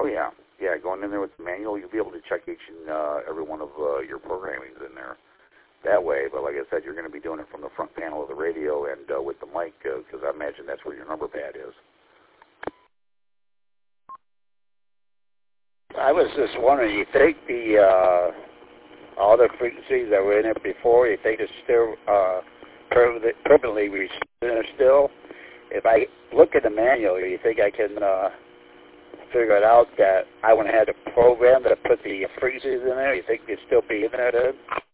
Oh, yeah. Yeah, going in there with the manual, you'll be able to check each and every one of your programmings in there that way. But like I said, you're going to be doing it from the front panel of the radio and with the mic, because I imagine that's where your number pad is. I was just wondering, you think the all the frequencies that were in it before, you think it's still permanently receiving still? If I look at the manual, you think I can figure it out that I wouldn't have to program to put the frequencies in there? You think it'd still be in there then?